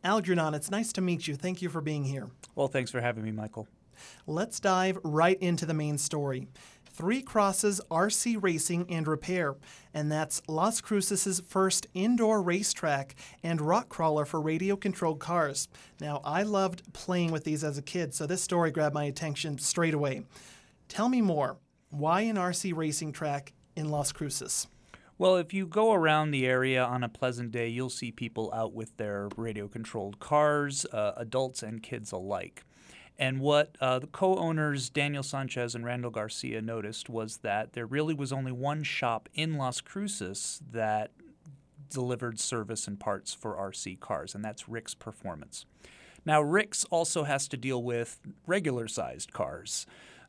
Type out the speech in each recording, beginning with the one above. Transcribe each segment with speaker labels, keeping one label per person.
Speaker 1: Algernon, it's nice to meet you. Thank you for being here.
Speaker 2: Well, thanks for having me, Michael.
Speaker 1: Let's dive right into the main story. Three Crosses RC Racing and Repair, and that's Las Cruces' first indoor racetrack and rock crawler for radio-controlled cars. Now, I loved playing with these as a kid, so this story grabbed my attention straight away. Tell me more. Why an RC racing track in Las Cruces?
Speaker 2: Well, if you go around the area on a pleasant day, you'll see people out with their radio-controlled cars, adults and kids alike. And what the co-owners Daniel Sanchez and Randall Garcia noticed was that there really was only one shop in Las Cruces that delivered service and parts for RC cars, and that's Rick's Performance. Now, Rick's also has to deal with regular-sized cars.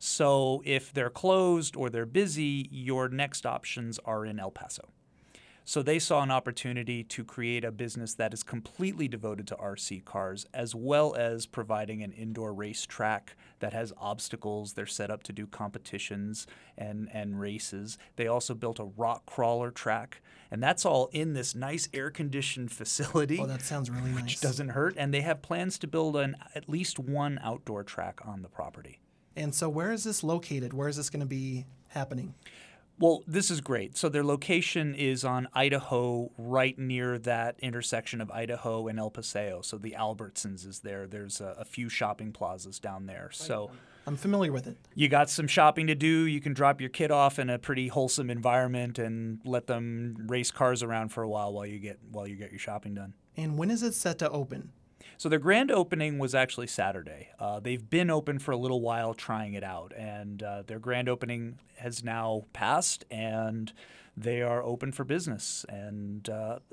Speaker 2: So if they're closed or they're busy, your next options are in El Paso. So they saw an opportunity to create a business that is completely devoted to RC cars, as well as providing an indoor racetrack that has obstacles. They're set up to do competitions and races. They also built a rock crawler track, and that's all in this nice air-conditioned facility.
Speaker 1: Oh, that sounds really nice.
Speaker 2: Which doesn't hurt. And they have plans to build at least one outdoor track on the property.
Speaker 1: And so where is this located? Where is this going to be happening?
Speaker 2: Well, this is great. So their location is on Idaho, right near that intersection of Idaho and El Paseo. So the Albertsons is there. There's a few shopping plazas down there. So
Speaker 1: I'm familiar with it.
Speaker 2: You got some shopping to do. You can drop your kid off in a pretty wholesome environment and let them race cars around for a while you get your shopping done.
Speaker 1: And when is it set to open?
Speaker 2: So their grand opening was actually Saturday. They've been open for a little while trying it out, and their grand opening has now passed, and they are open for business, and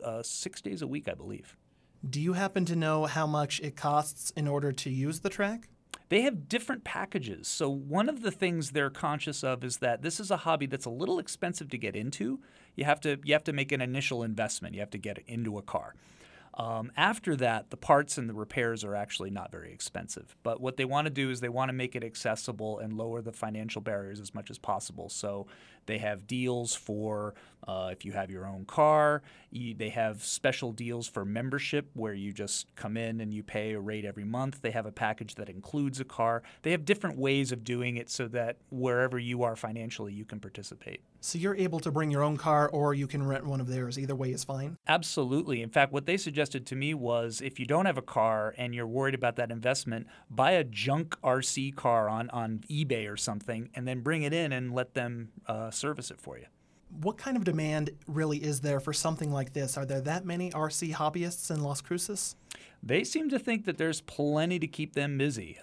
Speaker 2: 6 days a week, I believe.
Speaker 1: Do you happen to know how much it costs in order to use the track?
Speaker 2: They have different packages. So one of the things they're conscious of is that this is a hobby that's a little expensive to get into. You have to make an initial investment. You have to get into a car. After that, the parts and the repairs are actually not very expensive. But what they want to do is they want to make it accessible and lower the financial barriers as much as possible. So they have deals for if you have your own car. They have special deals for membership where you just come in and you pay a rate every month. They have a package that includes a car. They have different ways of doing it so that wherever you are financially, you can participate.
Speaker 1: So you're able to bring your own car or you can rent one of theirs. Either way is fine?
Speaker 2: Absolutely. In fact, what they suggested to me was if you don't have a car and you're worried about that investment, buy a junk RC car on eBay or something and then bring it in and let them service it for you.
Speaker 1: What kind of demand really is there for something like this? Are there that many RC hobbyists in Las Cruces?
Speaker 2: They seem to think that there's plenty to keep them busy,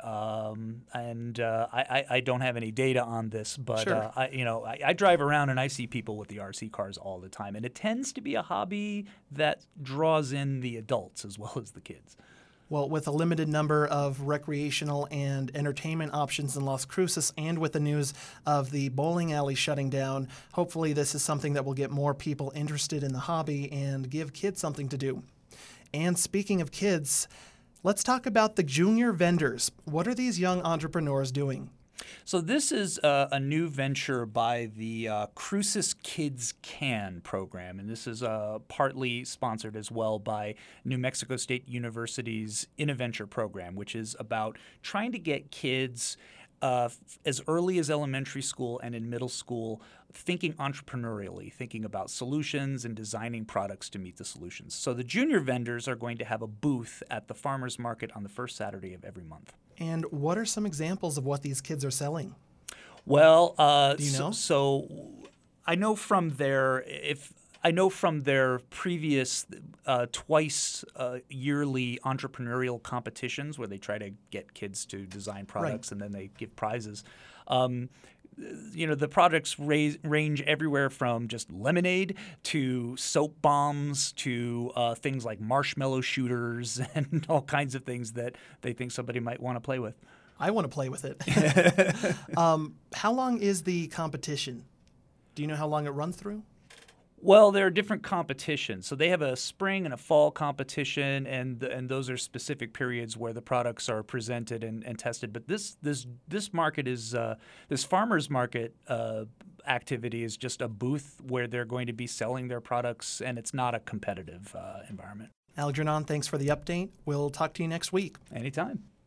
Speaker 2: I don't have any data on this, but
Speaker 1: sure.
Speaker 2: I drive around and I see people with the RC cars all the time, and it tends to be a hobby that draws in the adults as well as the kids.
Speaker 1: Well, with a limited number of recreational and entertainment options in Las Cruces and with the news of the bowling alley shutting down, hopefully this is something that will get more people interested in the hobby and give kids something to do. And speaking of kids, let's talk about the junior vendors. What are these young entrepreneurs doing?
Speaker 2: So this is a new venture by the Cruces Kids Can program, and this is partly sponsored as well by New Mexico State University's InnoVenture program, which is about trying to get kids as early as elementary school and in middle school thinking entrepreneurially, thinking about solutions and designing products to meet the solutions. So the junior vendors are going to have a booth at the farmers market on the first Saturday of every month.
Speaker 1: And what are some examples of what these kids are selling?
Speaker 2: Well,
Speaker 1: do you know?
Speaker 2: So I know from their previous twice yearly entrepreneurial competitions where they try to get kids to design products, right, and then they give prizes. The products range everywhere from just lemonade to soap bombs to things like marshmallow shooters and all kinds of things that they think somebody might want to play with.
Speaker 1: I want to play with it. How long is the competition? Do you know how long it runs through?
Speaker 2: Well, there are different competitions. So they have a spring and a fall competition, and those are specific periods where the products are presented and tested. But this market is this farmers market activity is just a booth where they're going to be selling their products, and it's not a competitive environment.
Speaker 1: Algernon, thanks for the update. We'll talk to you next week.
Speaker 2: Anytime.